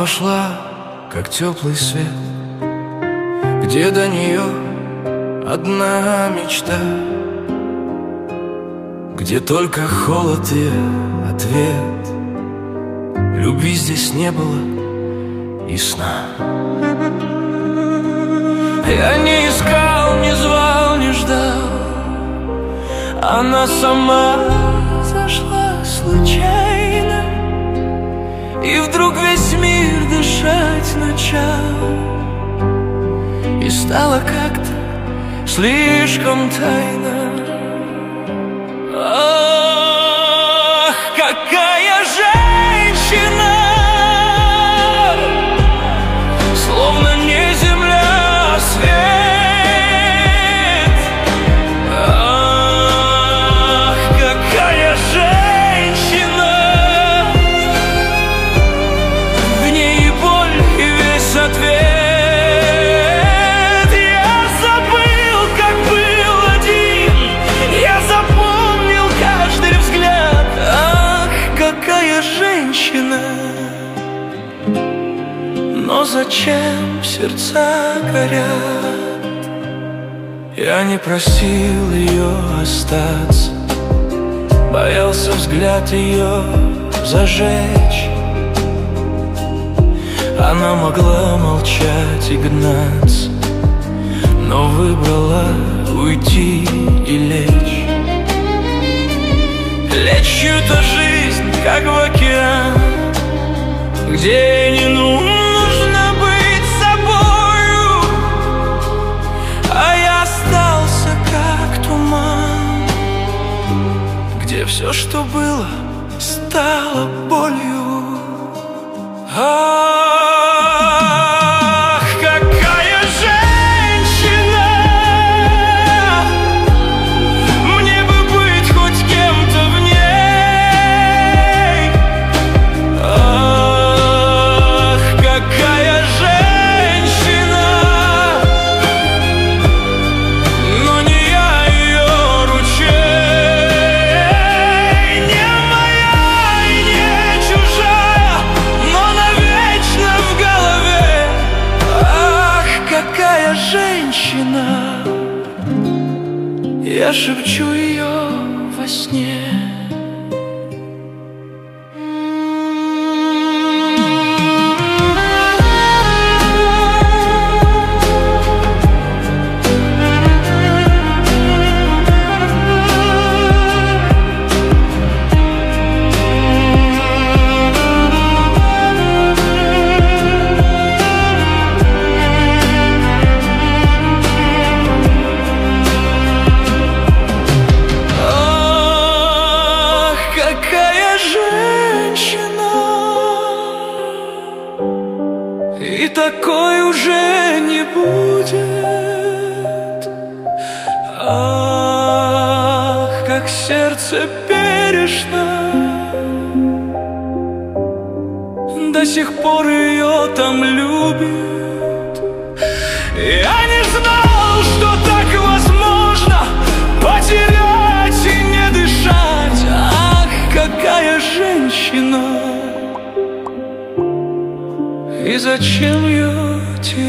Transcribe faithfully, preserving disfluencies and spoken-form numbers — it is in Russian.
вошла, как теплый свет, где до нее одна мечта, где только холод и ответ. Любви здесь не было и сна. Я не искал, не звал, не ждал, она сама зашла случайно, и вдруг весь мир дышать начал, и стало как-то слишком тайно. Ах, какая женщина, словно не земля, а свет. Ах, какая женщина, в ней и боль, и весь ответ. Но зачем сердца горят? Я не просил ее остаться, боялся взгляд ее зажечь. Она могла молчать и гнаться, но выбрала уйти и лечь. Лечь чью-то жизнь, как в океан, где не нужно быть собою, а я остался как туман, где все, что было, стало болью. Ах, какая женщина, мне бы быть хоть кем-то в ней. Ах, какая женщина, но не я ее ручей. Не моя и не чужая, но навечно в голове. Ах, какая женщина, я шепчу ее во сне. И такой уже не будет. Ах, как сердце бережно, до сих пор ее там любит. Я не знал, что так возможно потерять и не дышать. Ах, какая женщина, и зачем ее терять?